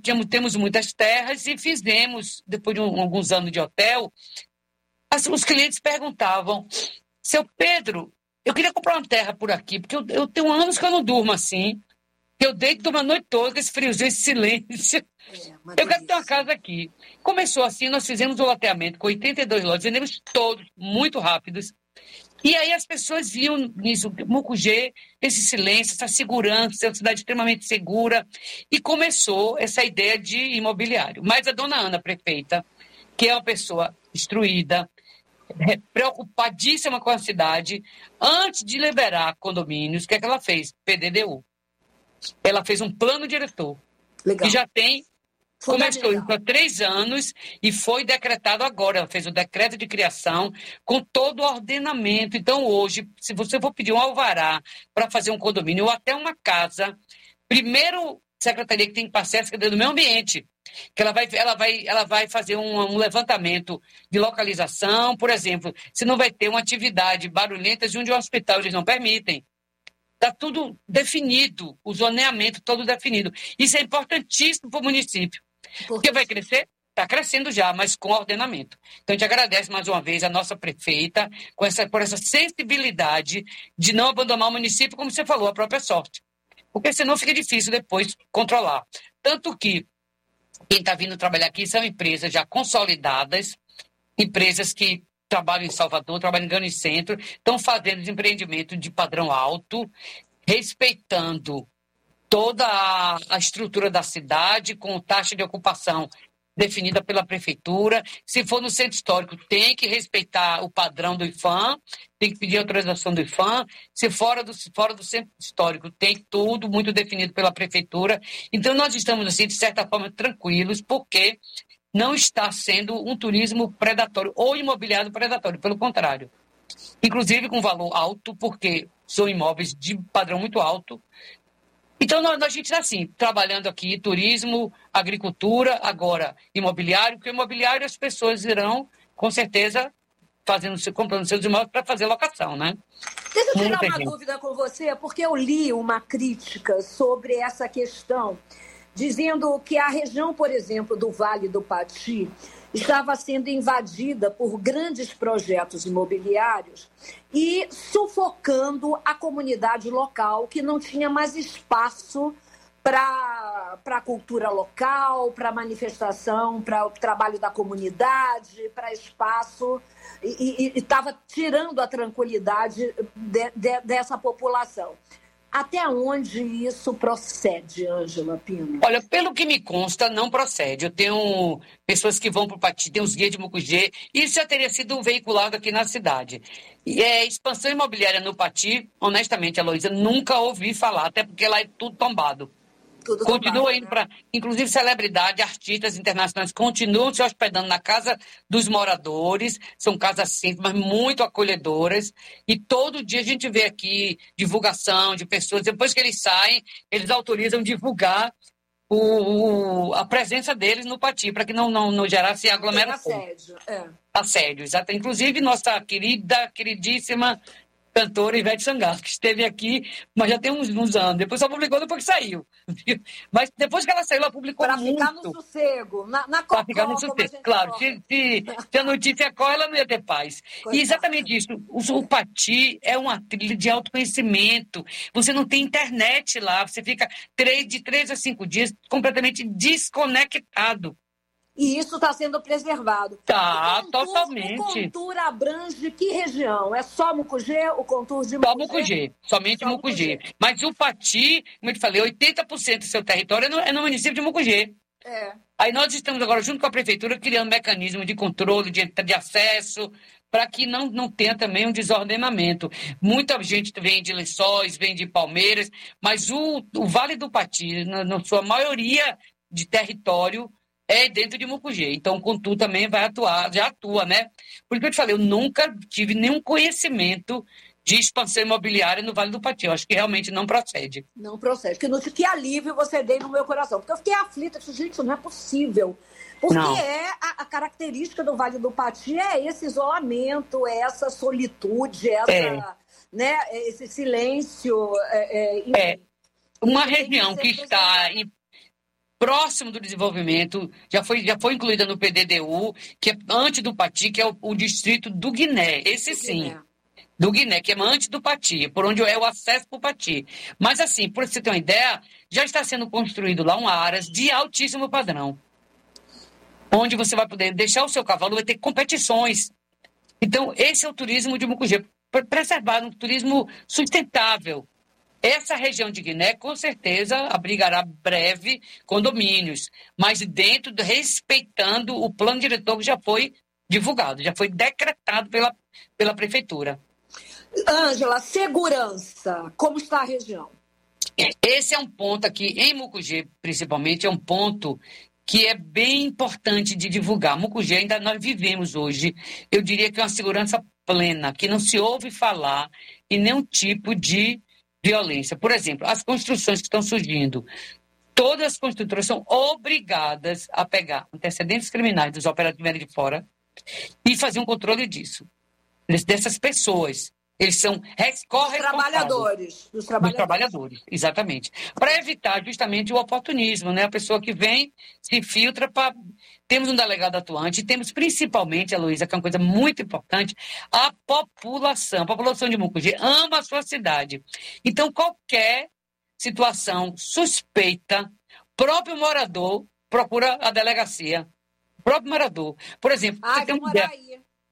temos muitas terras e fizemos, depois de alguns anos de hotel, os clientes perguntavam, seu Pedro, eu queria comprar uma terra por aqui, porque eu tenho anos que eu não durmo assim, eu deito uma noite toda com esse friozinho, esse silêncio. Eu quero ter uma casa aqui. Começou assim, nós fizemos o loteamento com 82 lotes, vendemos todos muito rápidos. E aí as pessoas viam nisso, Mucugê, esse silêncio, essa segurança, uma cidade extremamente segura. E começou essa ideia de imobiliário. Mas a dona Ana, prefeita, que é uma pessoa instruída, preocupadíssima com a cidade, antes de liberar condomínios, o que é que ela fez? PDDU. Ela fez um plano diretor. Legal. Que já tem... Começou há 3 anos e foi decretado agora. Ela fez o decreto de criação com todo o ordenamento. Então, hoje, se você for pedir um alvará para fazer um condomínio ou até uma casa, primeiro secretaria que tem que passar é a Secretaria do Meio Ambiente, que ela vai fazer um levantamento de localização. Por exemplo, se não vai ter uma atividade barulhenta junto de um hospital, eles não permitem. Está tudo definido, o zoneamento todo definido. Isso é importantíssimo para o município. Porque vai crescer? Está crescendo já, mas com ordenamento. Então, a gente agradece mais uma vez a nossa prefeita por essa sensibilidade de não abandonar o município, como você falou, a própria sorte. Porque senão fica difícil depois controlar. Tanto que quem está vindo trabalhar aqui são empresas já consolidadas, empresas que trabalham em Salvador, trabalham em Grande Centro, estão fazendo desempreendimento de padrão alto, respeitando toda a estrutura da cidade, com taxa de ocupação definida pela prefeitura. Se for no centro histórico, tem que respeitar o padrão do IPHAN, tem que pedir autorização do IPHAN. Se fora do centro histórico, tem tudo muito definido pela prefeitura. Então, nós estamos, assim, de certa forma, tranquilos, porque não está sendo um turismo predatório ou imobiliário predatório, pelo contrário. Inclusive com valor alto, porque são imóveis de padrão muito alto. Então, a gente está assim, trabalhando aqui, turismo, agricultura, agora imobiliário, porque imobiliário as pessoas irão, com certeza, comprando seus imóveis para fazer locação, né? Deixa eu tirar uma dúvida com você, porque eu li uma crítica sobre essa questão, dizendo que a região, por exemplo, do Vale do Pati estava sendo invadida por grandes projetos imobiliários e sufocando a comunidade local, que não tinha mais espaço para a cultura local, para manifestação, para o trabalho da comunidade, para espaço, e estava tirando a tranquilidade dessa população. Até onde isso procede, Ângela Pino? Olha, pelo que me consta, não procede. Eu tenho pessoas que vão para o Pati, tem os guias de Mucugê, e isso já teria sido veiculado aqui na cidade. E expansão imobiliária no Pati, honestamente, Heloísa, nunca ouvi falar, até porque lá é tudo tombado. Continua indo para... Inclusive, celebridades, artistas internacionais continuam se hospedando na casa dos moradores. São casas simples, mas muito acolhedoras. E todo dia a gente vê aqui divulgação de pessoas. Depois que eles saem, eles autorizam divulgar a presença deles no Pati, para que não gerasse aglomeração. Assédio, Assédio, exato. Inclusive, nossa queridíssima cantora Ivete Sangalo, que esteve aqui, mas já tem uns anos. Depois só publicou depois que saiu. Mas depois que ela saiu, ela publicou muito. Para ficar no sossego, na cocó, para ficar no sossego, claro. Se a notícia corre, ela não ia ter paz. E exatamente isso. O Pati é uma trilha de autoconhecimento. Você não tem internet lá. Você fica de 3 a 5 dias completamente desconectado. E isso está sendo preservado. Tá, totalmente. O Contour abrange que região? É só Mucugê, o Contour de Mucugê? Só Mucugê, somente Mucugê. Mas o Pati, como eu te falei, 80% do seu território é no município de Mucugê. Aí nós estamos agora, junto com a prefeitura, criando mecanismo de controle, de acesso, para que não tenha também um desordenamento. Muita gente vem de Lençóis, vem de Palmeiras, mas o Vale do Pati, na sua maioria de território, é dentro de Mucugê. Então, o Contour também vai atuar, já atua, né? Por isso que eu te falei, eu nunca tive nenhum conhecimento de expansão imobiliária no Vale do Pati. Eu acho que realmente não procede. Não procede. Que alívio você deu no meu coração. Porque eu fiquei aflita. Gente, isso não é possível. Porque a característica do Vale do Pati é esse isolamento, é essa solitude, né, esse silêncio. Uma região que está próximo do desenvolvimento, já foi incluída no PDDU, que é antes do Pati, que é o distrito do Guiné. Esse sim. Do Guiné, que é antes do Pati, por onde é o acesso para o Pati. Mas, assim, por você ter uma ideia, já está sendo construído lá um aras de altíssimo padrão, onde você vai poder deixar o seu cavalo, vai ter competições. Então, esse é o turismo de Mucugê, preservar um turismo sustentável. Essa região de Guiné, com certeza, abrigará breve condomínios, mas respeitando o plano diretor que já foi divulgado, já foi decretado pela prefeitura. Ângela, segurança, como está a região? Esse é um ponto aqui, em Mucugê, principalmente, é um ponto que é bem importante de divulgar. Mucugê, ainda nós vivemos hoje, eu diria que é uma segurança plena, que não se ouve falar em nenhum tipo de violência. Por exemplo, as construções que estão surgindo, todas as construtoras são obrigadas a pegar antecedentes criminais dos operadores que vêm de fora e fazer um controle disso, dessas pessoas. Eles são dos trabalhadores, exatamente. Para evitar justamente o oportunismo, né? A pessoa que vem, se filtra para... Temos um delegado atuante, temos principalmente, Heloísa, que é uma coisa muito importante, a população. A população de Mucugê ama a sua cidade. Então, qualquer situação suspeita, próprio morador procura a delegacia. O próprio morador. Por exemplo, você tem uma ideia.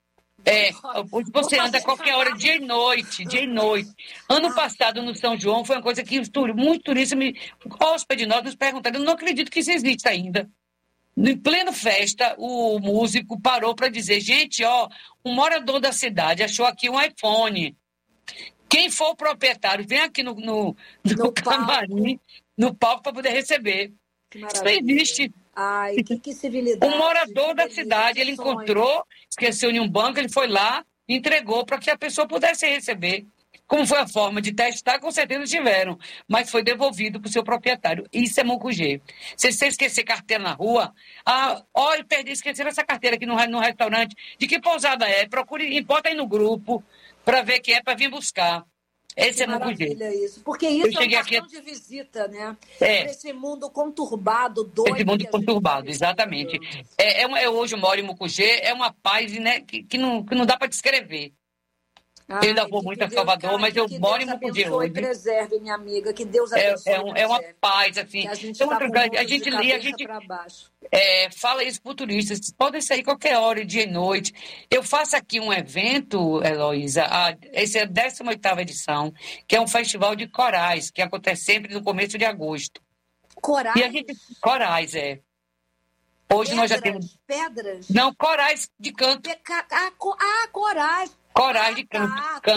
Você anda a qualquer hora, dia e noite. Ano passado, no São João, foi uma coisa que muitos turistas, hóspedes de nós, nos perguntaram. Eu não acredito que isso existe ainda. Em plena festa, o músico parou para dizer, gente, um morador da cidade achou aqui um iPhone. Quem for o proprietário, vem aqui no camarim, no palco, para poder receber. Isso não existe. Ai, que civilidade. Um morador da cidade, ele encontrou, esqueceu em um banco, ele foi lá, entregou para que a pessoa pudesse receber. Como foi a forma de testar, com certeza tiveram, mas foi devolvido para o seu proprietário. Isso é Mucugê. Se você esquecer carteira na rua, esqueceram essa carteira aqui no restaurante, de que pousada é? Procure, bota aí no grupo para ver quem é, para vir buscar. Esse é Mucugê. Isso, porque isso é um cartão de visita, né? Esse mundo conturbado, doido. Esse mundo conturbado, exatamente. Hoje eu moro em Mucugê, é uma paz, né, que não dá para descrever. Eu ainda vou muito a Salvador, mas eu moro em Mucugê hoje. Preserve, minha amiga, que Deus abençoe. É uma paz, assim. A gente lê, a gente fala isso para turistas. Podem sair qualquer hora, dia e noite. Eu faço aqui um evento, Heloísa, essa é a 18ª edição, que é um festival de corais, que acontece sempre no começo de agosto. Corais? Corais, é. Hoje nós já temos... Pedras? Não, corais de canto. Corais. Corais de canto.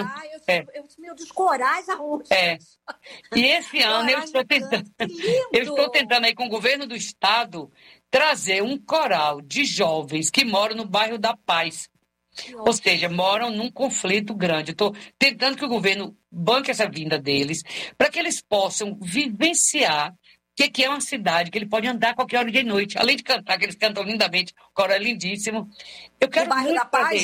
Meu Deus, corais aonde? E esse ano eu estou tentando aí com o governo do estado trazer um coral de jovens que moram no bairro da Paz. Ou seja, moram num conflito grande. Estou tentando que o governo banque essa vinda deles para que eles possam vivenciar o que é uma cidade, que ele pode andar qualquer hora de noite. Além de cantar, que eles cantam lindamente, o coral é lindíssimo. Eu quero o bairro da Paz,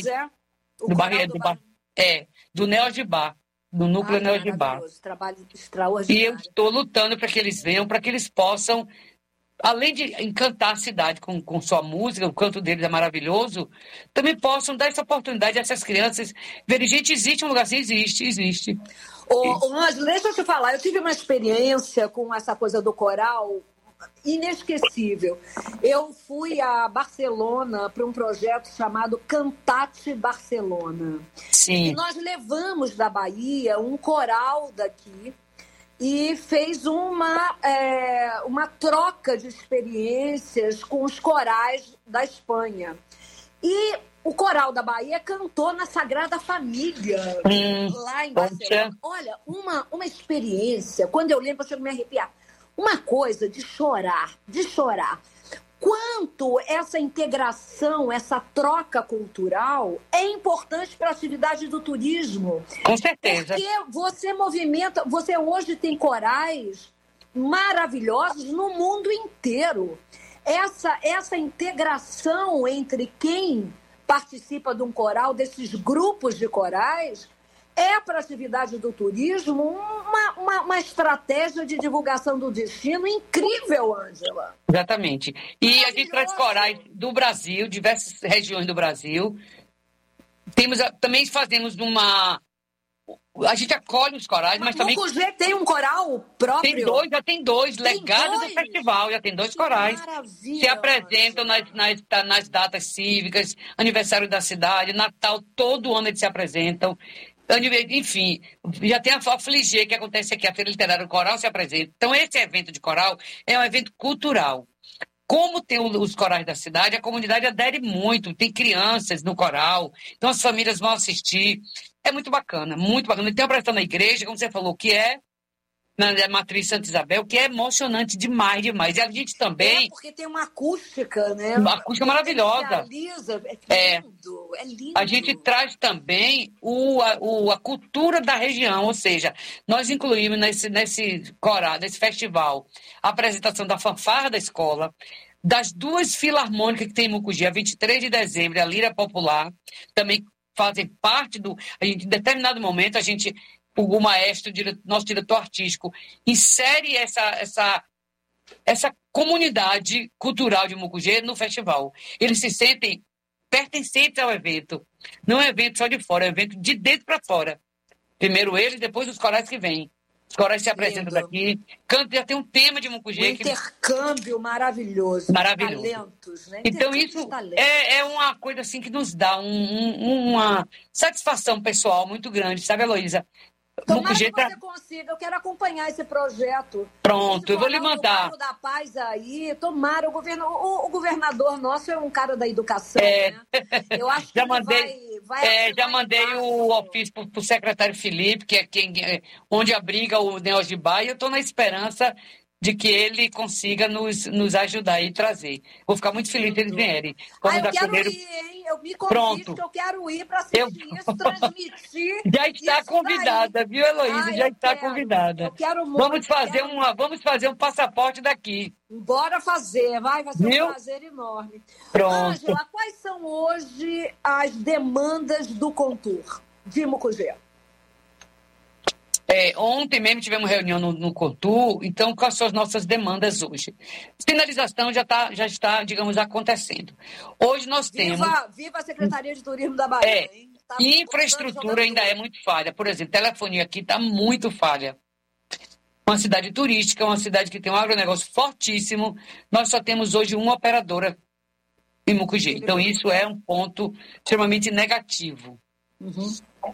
do Neogibá, do núcleo Neogibá. Trabalho extraordinário. E eu estou lutando para que eles venham, para que eles possam, além de encantar a cidade com sua música, o canto deles é maravilhoso, também possam dar essa oportunidade a essas crianças verem, gente, existe um lugar assim, existe. Ângela, deixa eu te falar, eu tive uma experiência com essa coisa do coral inesquecível. Eu fui a Barcelona para um projeto chamado Cantate Barcelona. Sim. E nós levamos da Bahia um coral daqui e fez uma troca de experiências com os corais da Espanha. E o coral da Bahia cantou na Sagrada Família, lá em Barcelona. Olha, uma experiência, quando eu lembro, eu chego a me arrepiar. Uma coisa de chorar. Quanto essa integração, essa troca cultural é importante para a atividade do turismo. Com certeza. Porque você hoje tem corais maravilhosos no mundo inteiro. Essa integração entre quem participa de um coral, desses grupos de corais, é para a atividade do turismo uma estratégia de divulgação do destino incrível, Ângela. Exatamente. E a gente traz corais do Brasil, diversas regiões do Brasil. Também fazemos a gente acolhe os corais, mas também... Mucugê tem um coral próprio? Já tem dois, legado do festival, já tem 2 corais. Maravilha! Se apresentam nas datas cívicas, aniversário da cidade, Natal, todo ano eles se apresentam. Enfim, já tem a Fligê, que acontece aqui, a Feira Literária do Coral se apresenta. Então, esse evento de coral é um evento cultural. Como tem os corais da cidade, a comunidade adere muito, tem crianças no coral, então as famílias vão assistir. É muito bacana, muito bacana. Tem uma apresentação na igreja, como você falou, que é na Matriz Santa Isabel, que é emocionante demais, demais. E a gente também... porque tem uma acústica, né? Uma acústica maravilhosa. É lindo, é lindo. A gente traz também a cultura da região, ou seja, nós incluímos nesse coral, nesse festival, a apresentação da fanfarra da escola, das 2 filarmônicas que tem em Mucugê, a 23 de dezembro, a Lira Popular, também fazem parte em determinado momento, o maestro, nosso diretor artístico, insere essa comunidade cultural de Mucugê no festival. Eles se sentem pertencentes ao evento. Não é um evento só de fora, é um evento de dentro para fora. Primeiro eles, depois os corais que vêm. Os corais se apresentam daqui. Já tem um tema de Mucugê. Intercâmbio maravilhoso. Maravilhoso. Talentos, né? Então, isso é uma coisa assim que nos dá uma satisfação pessoal muito grande, sabe, Heloísa? Tomara que você consiga, eu quero acompanhar esse projeto. Pronto, eu vou lhe mandar. O da Paz aí, tomara, o governador nosso é um cara da educação, né? Eu acho que já mandei o ofício para o secretário Felipe, que é onde abriga o Neos de Baia, e eu estou na esperança de que ele consiga nos ajudar e trazer. Vou ficar muito feliz se eles vierem. Eu quero ir, hein? Eu me convido que eu quero ir para assistir isso, transmitir. Já está convidada, viu, Heloísa? Já está convidada. Eu quero muito. Vamos fazer um passaporte daqui. Bora fazer, vai ser um prazer enorme. Pronto. Ângela, quais são hoje as demandas do Contour de Mucugê? Ontem mesmo tivemos reunião no Contour, então quais são as nossas demandas hoje? Sinalização já está, digamos, acontecendo. Hoje nós temos... Viva a Secretaria de Turismo da Bahia, hein? Infraestrutura ainda é muito falha. Por exemplo, telefonia aqui está muito falha. Uma cidade turística, uma cidade que tem um agronegócio fortíssimo, nós só temos hoje uma operadora em Mucugê. Então isso é um ponto extremamente negativo. Uhum.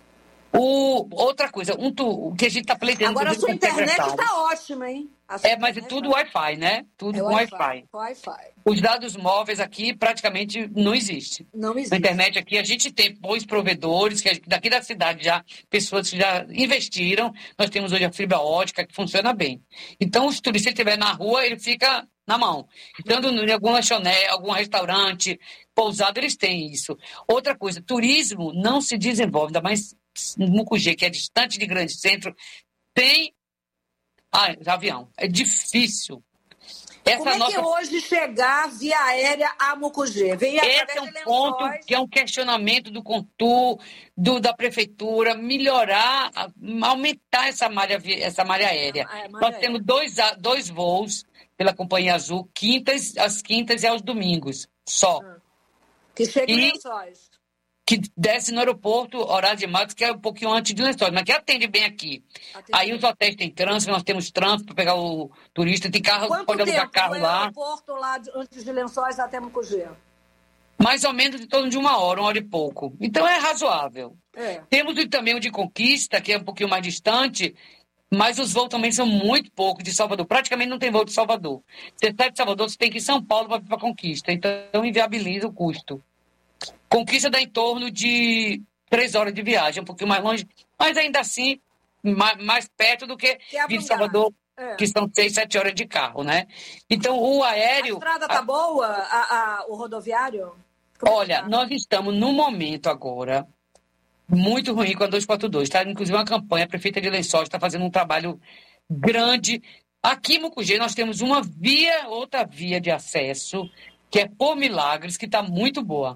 Outra coisa, o que a gente está pleiteando... Agora a sua internet está ótima, hein? Mas é tudo Wi-Fi, né? Tudo com Wi-Fi. Os dados móveis aqui praticamente não existem. Não existe. Na internet aqui a gente tem bons provedores, daqui da cidade já, pessoas que já investiram. Nós temos hoje a fibra ótica que funciona bem. Então, os turistas, se ele estiver na rua, ele fica na mão. Estando em algum lanchonete, algum restaurante, pousada, eles têm isso. Outra coisa, turismo não se desenvolve, ainda mais Mucugê, que é distante de grande centro, tem avião. É difícil. Como é que hoje chegar via aérea a Mucugê? Esse é um ponto que é um questionamento do Contour, da prefeitura, melhorar, aumentar essa malha aérea. Nós temos dois voos pela Companhia Azul, às quintas e aos domingos, só. Que chega em Lençóis. Que desce no aeroporto, Horácio de Matos, que é um pouquinho antes de Lençóis, mas que atende bem aqui. Aí os hotéis têm trânsito, nós temos trânsito para pegar o turista, tem carro, pode alugar carro lá. Aeroporto lá antes de Lençóis até Mucugê? Mais ou menos em torno de 1 hora e pouco. Então é razoável. Temos também o de Conquista, que é um pouquinho mais distante, mas os voos também são muito poucos de Salvador. Praticamente não tem voo de Salvador. Você sai de Salvador, você tem que ir em São Paulo para ir para Conquista. Então inviabiliza o custo. Conquista dá em torno de 3 horas de viagem, um pouquinho mais longe, mas ainda assim mais perto do que vir de Salvador, que são 6, 7 horas de carro, né? Então o aéreo... A estrada tá boa, o rodoviário? Olha, nós estamos no momento agora muito ruim com a 242. Está inclusive uma campanha, a prefeita de Lençóis está fazendo um trabalho grande. Aqui em Mucugê nós temos outra via de acesso, que é por Milagres, que está muito boa.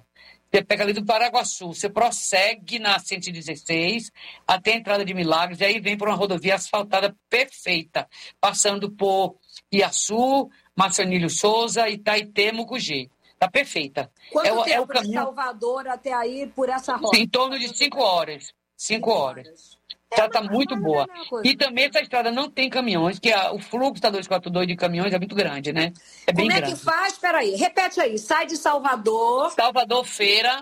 Você pega ali do Paraguaçu, você prossegue na 116 até a entrada de Milagres, e aí vem por uma rodovia asfaltada perfeita, passando por Iaçu, Marcelino Souza, Itaitê, Mucugê. Está perfeita. Quanto tempo o caminho de Salvador até aí por essa rota? Em torno de 5 horas. 5 horas. Já está muito boa. E também essa estrada não tem caminhões, que o fluxo da 242 de caminhões é muito grande, né? É bem grande. Como é que faz? Espera aí, repete aí. Sai de Salvador. Feira.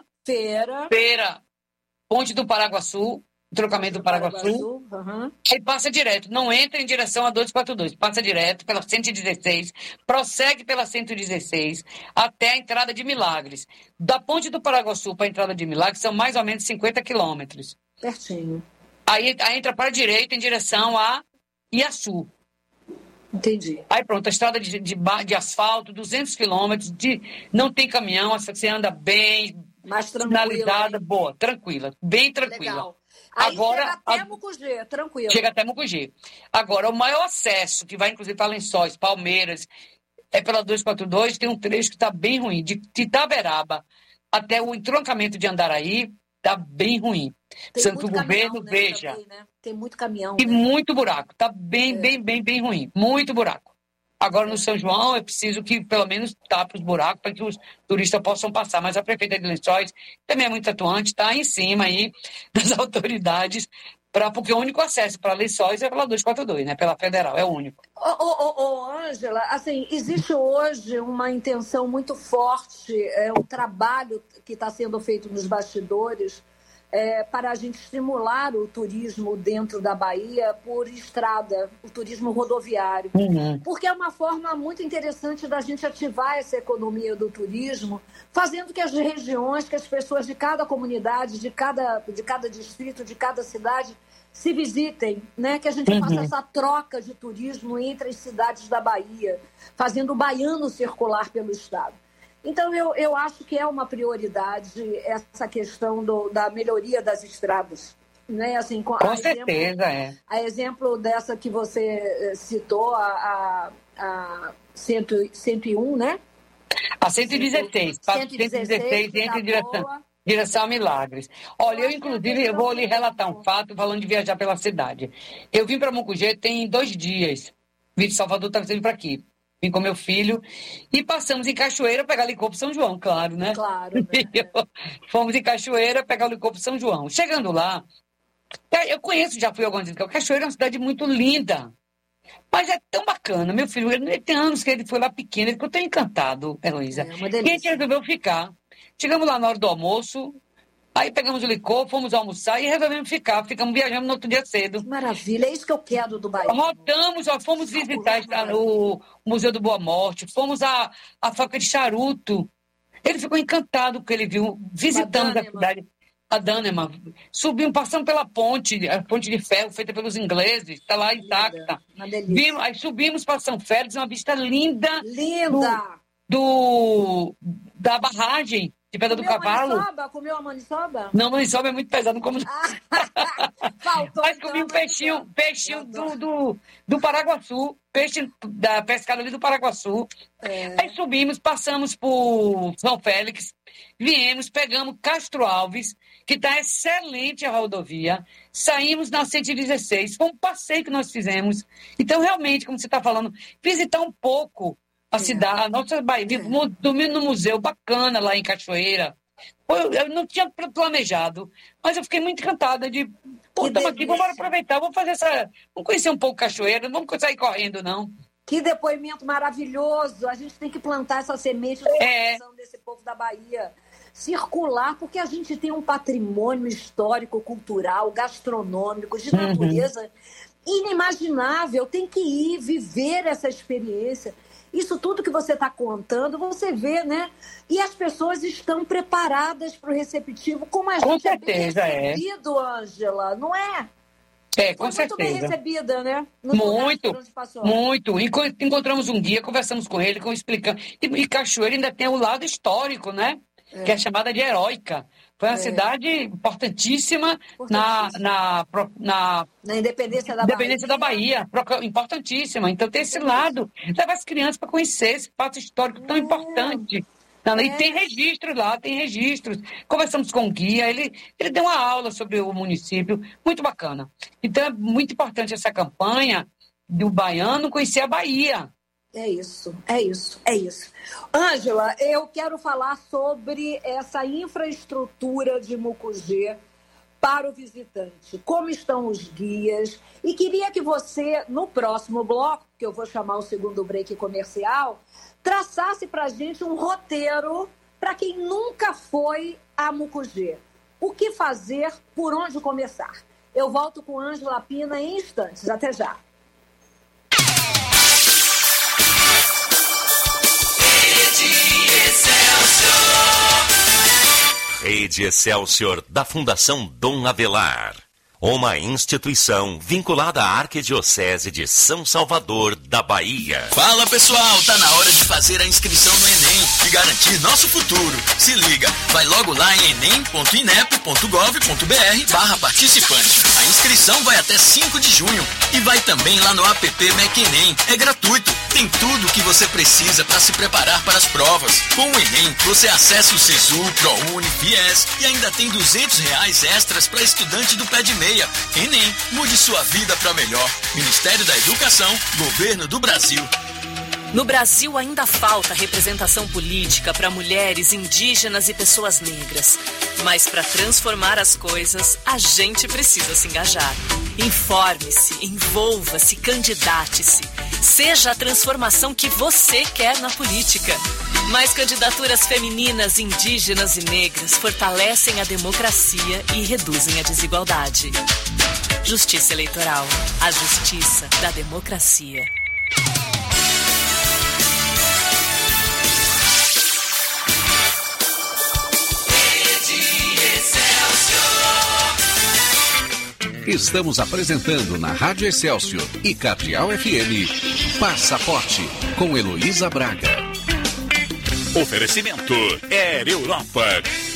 Ponte do Paraguaçu, trocamento do Paraguaçu. Aí passa direto, não entra em direção a 242, passa direto pela 116, prossegue pela 116 até a entrada de Milagres. Da ponte do Paraguaçu para a entrada de Milagres são mais ou menos 50 quilômetros. Pertinho. Aí entra para a direita em direção a Iaçu. Entendi. Aí pronto, a estrada de asfalto, 200 quilômetros, não tem caminhão, você anda bem, mais sinalizada, boa, tranquila, bem tranquila. Legal. Aí agora, chega até Mucugê, tranquilo. Chega até Mucugê. Agora, o maior acesso, que vai inclusive para Lençóis, Palmeiras, é pela 242, tem um trecho que está bem ruim, de Itaberaba até o entroncamento de Andaraí, está bem ruim. Precisando que o governo veja. Também, né? Tem muito caminhão. E muito buraco. Está bem ruim. Muito buraco. Agora, no São João, é preciso que, pelo menos, tape os buracos para que os turistas possam passar. Mas a Prefeitura de Lençóis também é muito atuante, está em cima aí das autoridades, porque o único acesso para Lençóis é pela 242, né? Pela Federal, é o único. Ângela, assim, existe hoje uma intenção muito forte, um trabalho que está sendo feito nos bastidores, para a gente estimular o turismo dentro da Bahia por estrada, o turismo rodoviário. Porque é uma forma muito interessante da gente ativar essa economia do turismo, fazendo que as regiões, que as pessoas de cada comunidade, de cada distrito, de cada cidade, se visitem, né? Que a gente faça essa troca de turismo entre as cidades da Bahia, fazendo o baiano circular pelo estado. Então, eu acho que é uma prioridade essa questão da melhoria das estradas. Né? Assim, com certeza, A exemplo dessa que você citou, a 101, né? A 116. 116 entra em direção a Milagres. Olha, eu inclusive vou lhe relatar um fato falando de viajar pela cidade. Eu vim para Mucugê tem 2 dias. Vim de Salvador, estava vindo para aqui. Vim com meu filho e passamos em Cachoeira pegar licor para São João, claro, né? Claro. Né? Fomos em Cachoeira pegar o licor para São João. Chegando lá, eu conheço, já fui algumas vezes, Cachoeira é uma cidade muito linda. Mas é tão bacana. Meu filho, ele tem anos que ele foi lá pequeno, ele ficou tão encantado, Heloísa. Uma delícia. E a gente resolveu ficar. Chegamos lá na hora do almoço, aí pegamos o licor, fomos almoçar e resolvemos ficar. Ficamos viajando no outro dia cedo. Que maravilha, é isso que eu quero do Bahia. Rodamos, fomos visitar o Museu do Boa Morte, fomos à fábrica de charuto. Ele ficou encantado com o que ele viu. Visitamos a cidade, a Dânema. Subimos, passamos pela ponte, a ponte de ferro feita pelos ingleses, está lá intacta. Uma delícia. Aí subimos para São Félix, uma vista linda. Linda! Da barragem de Pedra do Cavalo. Comeu a maniçoba? Não, maniçoba é muito pesado, não como. Faltou. Mas comi um peixinho do Paraguaçu, peixe da pescada ali do Paraguaçu. Aí subimos, passamos por São Félix, viemos, pegamos Castro Alves, que está excelente a rodovia, saímos na 116, foi um passeio que nós fizemos. Então, realmente, como você está falando, visitar um pouco a cidade, a nossa Bahia, dormindo no museu, bacana lá em Cachoeira. Eu não tinha planejado, mas eu fiquei muito encantada de... Pô, estamos aqui, vamos aproveitar, vamos conhecer um pouco Cachoeira, não vamos sair correndo, não. Que depoimento maravilhoso! A gente tem que plantar essa semente no coração desse povo da Bahia. Circular, porque a gente tem um patrimônio histórico, cultural, gastronômico, de natureza inimaginável. Tem que ir viver essa experiência. Isso tudo que você está contando, você vê, né? E as pessoas estão preparadas para o receptivo, como a gente é bem recebido, Ângela, não é? Com certeza. Muito bem recebida, né? Muito. Encontramos um guia, conversamos com ele, explicando. E Cachoeira ainda tem o lado histórico, né? Que é chamada de Heróica. Foi uma cidade importantíssima na independência da Bahia. Importantíssima. Então tem esse lado. Leva as crianças para conhecer esse fato histórico tão importante. Não, e tem registros lá, tem registros. Conversamos com o guia, ele deu uma aula sobre o município, muito bacana. Então é muito importante essa campanha do baiano conhecer a Bahia. É isso. Ângela, eu quero falar sobre essa infraestrutura de Mucugê para o visitante. Como estão os guias? E queria que você, no próximo bloco, que eu vou chamar o segundo break comercial, traçasse para a gente um roteiro para quem nunca foi a Mucugê. O que fazer, por onde começar? Eu volto com Ângela Pina em instantes. Até já. Rede Excelsior da Fundação Dom Avelar. Uma instituição vinculada à Arquidiocese de São Salvador da Bahia. Fala pessoal, tá na hora de fazer a inscrição no Enem e garantir nosso futuro. Se liga, vai logo lá em enem.inep.gov.br/participante. A inscrição vai até 5 de junho e vai também lá no app MEC Enem. É gratuito, tem tudo o que você precisa para se preparar para as provas. Com o Enem, você acessa o Sisu, ProUni, Fies e ainda tem R$200 extras para estudante do pé de meia. Enem, mude sua vida para melhor. Ministério da Educação, Governo do Brasil. No Brasil ainda falta representação política para mulheres, indígenas e pessoas negras. Mas para transformar as coisas, a gente precisa se engajar. Informe-se, envolva-se, candidate-se. Seja a transformação que você quer na política. Mais candidaturas femininas, indígenas e negras fortalecem a democracia e reduzem a desigualdade. Justiça Eleitoral. A justiça da democracia. Estamos apresentando na Rádio Excelsior e Capial FM Passaporte com Heloísa Braga. Oferecimento Air Europa.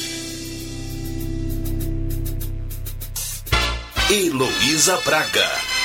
Heloísa Braga.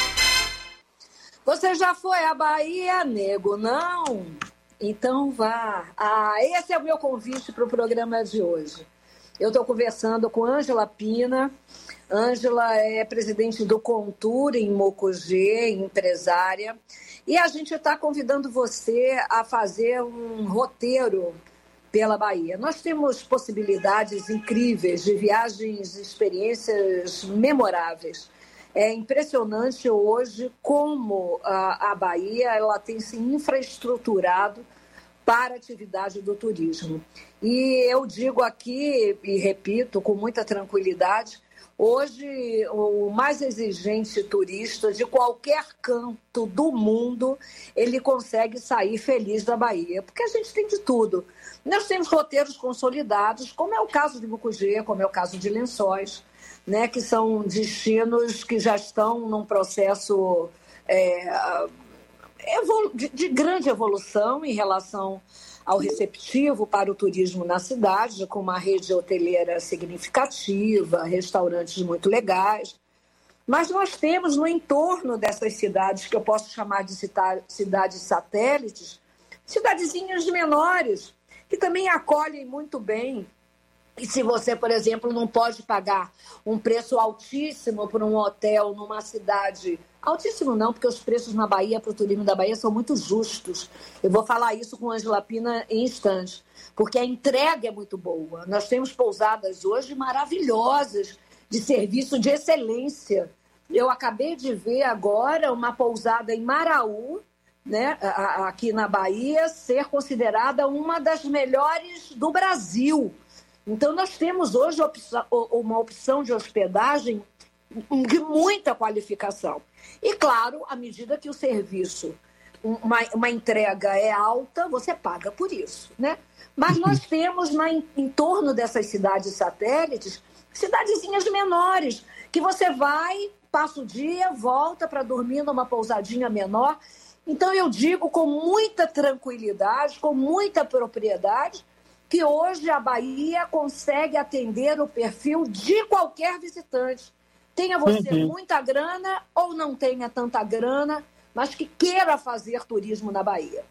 Você já foi à Bahia, nego? Não? Então vá. Esse é o meu convite para o programa de hoje. Eu estou conversando com Ângela Pina. Ângela é presidente do Contur em Mucugê, empresária. E a gente está convidando você a fazer um roteiro pela Bahia. Nós temos possibilidades incríveis de viagens e experiências memoráveis. É impressionante hoje como a Bahia ela tem se infraestruturado para a atividade do turismo. E eu digo aqui, e repito com muita tranquilidade, hoje o mais exigente turista de qualquer canto do mundo, ele consegue sair feliz da Bahia, porque a gente tem de tudo. Nós temos roteiros consolidados, como é o caso de Mucugê, como é o caso de Lençóis, né, que são destinos que já estão num processo de grande evolução em relação ao receptivo para o turismo na cidade, com uma rede hoteleira significativa, restaurantes muito legais. Mas nós temos no entorno dessas cidades, que eu posso chamar de cidades satélites, cidadezinhas menores, que também acolhem muito bem. E se você, por exemplo, não pode pagar um preço altíssimo por um hotel numa cidade... Altíssimo não, porque os preços na Bahia, para o turismo da Bahia, são muito justos. Eu vou falar isso com a Ângela Pina em instantes, porque a entrega é muito boa. Nós temos pousadas hoje maravilhosas, de serviço de excelência. Eu acabei de ver agora uma pousada em Maraú, né, aqui na Bahia, ser considerada uma das melhores do Brasil. Então, nós temos hoje uma opção de hospedagem de muita qualificação. E, claro, à medida que o serviço, uma entrega é alta, você paga por isso, né? Mas nós temos em torno dessas cidades satélites, cidadezinhas menores, que você vai, passa o dia, volta para dormir numa pousadinha menor. Então, eu digo com muita tranquilidade, com muita propriedade, que hoje a Bahia consegue atender o perfil de qualquer visitante. Tenha você muita grana ou não tenha tanta grana, mas que queira fazer turismo na Bahia.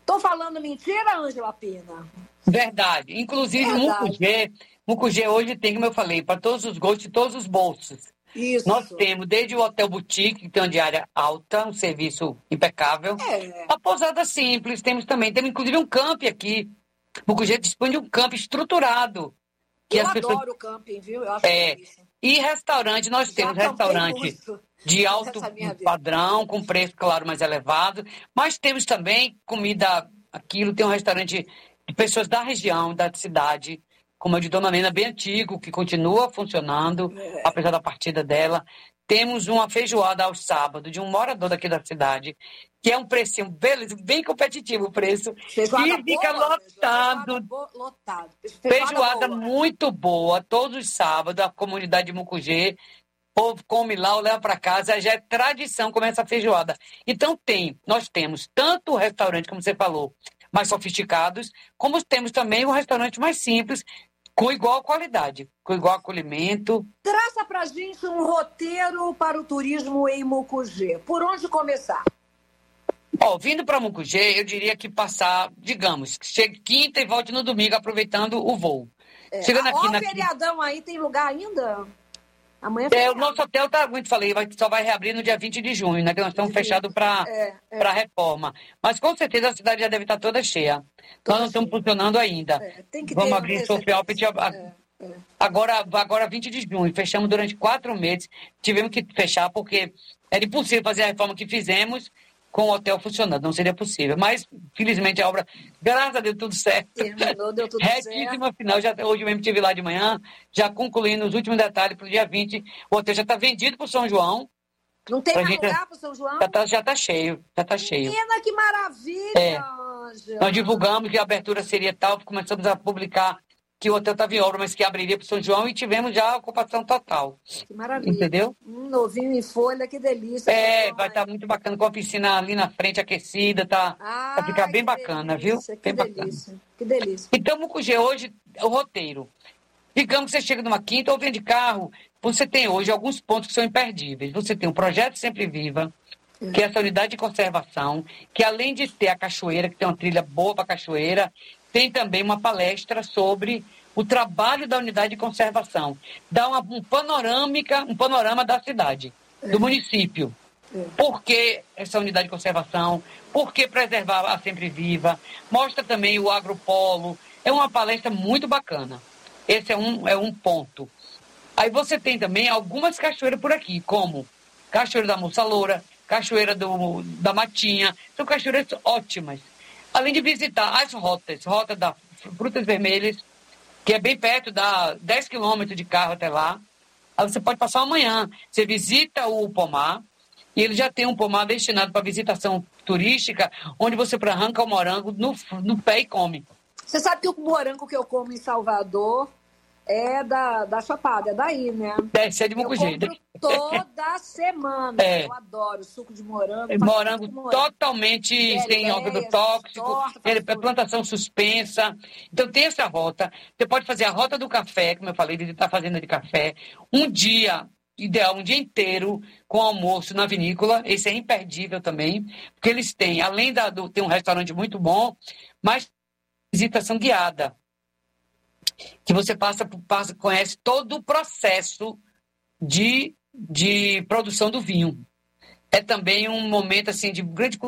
Tô falando mentira, Ângela Pina? Verdade. Inclusive, Mucugê hoje tem, como eu falei, para todos os gostos e todos os bolsos. Isso. Nós temos desde o Hotel Boutique, que tem uma diária alta, um serviço impecável. A pousada simples, temos inclusive um camping aqui. Mucugê dispõe de um camping estruturado. Eu adoro o camping, viu? Eu acho isso. E restaurante, nós temos restaurante de alto padrão, com preço, claro, mais elevado. Mas temos também comida, tem um restaurante de pessoas da região, da cidade, como o de Dona Nena, bem antigo, que continua funcionando, apesar da partida dela. Temos uma feijoada aos sábados, de um morador daqui da cidade, que é um precinho bem competitivo o preço. Feijoada e fica lotado. Feijoada muito boa, todos os sábados, a comunidade de Mucugê. O povo come lá ou leva para casa, já é tradição comer essa feijoada. Então nós temos tanto o restaurante, como você falou, mais sofisticados, como temos também um restaurante mais simples, com igual qualidade, com igual acolhimento. Traça pra gente um roteiro para o turismo em Mucugê. Por onde começar? Vindo para Mucugê, eu diria que passar, digamos, chegue quinta e volte no domingo, aproveitando o voo. Chegando aqui feriadão aí, tem lugar ainda? Amanhã o nosso hotel como eu te falei, só vai reabrir no dia 20 de junho, né? Que nós estamos fechados para reforma. Mas com certeza a cidade já deve estar toda cheia. Nós não estamos funcionando ainda. Vamos abrir Sofiópolis agora 20 de junho. Fechamos durante 4 meses. Tivemos que fechar porque era impossível fazer a reforma que fizemos com o hotel funcionando. Não seria possível. Mas, felizmente, a obra, graças a Deus, tudo certo. Terminou, deu tudo certo. Final, hoje mesmo estive lá de manhã, já concluindo os últimos detalhes para o dia 20. O hotel já está vendido para o São João. Não tem mais lugar para o São João? Já está cheio. Menina, que maravilha, Ângela. Nós divulgamos que a abertura seria tal, começamos a publicar que o hotel estava em obra, mas que abriria para o São João, e tivemos já a ocupação total. Que maravilha. Entendeu? Novinho em folha, que delícia. Vai estar muito bacana, com a piscina ali na frente aquecida, vai ficar bem bacana, delícia, viu? Bem delícia. Bacana. Que delícia. Então, Mucugê, hoje, o roteiro. Digamos que você chega numa quinta ou vem de carro, você tem hoje alguns pontos que são imperdíveis. Você tem o Projeto Sempre Viva, que é essa unidade de conservação, que além de ter a cachoeira, que tem uma trilha boa para a cachoeira, tem também uma palestra sobre o trabalho da unidade de conservação. Dá um panorama da cidade, do município. Por que essa unidade de conservação? Por que preservar a Sempre Viva? Mostra também o agropolo. É uma palestra muito bacana. Esse é um ponto. Aí você tem também algumas cachoeiras por aqui, como Cachoeira da Moça Loura, Cachoeira da Matinha. São cachoeiras ótimas. Além de visitar as rota das Frutas Vermelhas, que é bem perto, dá 10 quilômetros de carro até lá. Aí você pode passar amanhã. Você visita o pomar, e ele já tem um pomar destinado para visitação turística, onde você arranca o morango no pé e come. Você sabe que o morango que eu como em Salvador é da Chapada, é daí, né? Deve ser de Mucugê. Eu compro toda semana. Eu adoro suco de morango. Morango totalmente sem óxido tóxico, é plantação suspensa. Então tem essa rota. Você pode fazer a rota do café, como eu falei, visitar a fazenda de café. Um dia inteiro com almoço na vinícola. Esse é imperdível também, porque eles têm, além tem um restaurante muito bom, mas visitação guiada, que você conhece todo o processo de produção do vinho. É também um momento assim de grande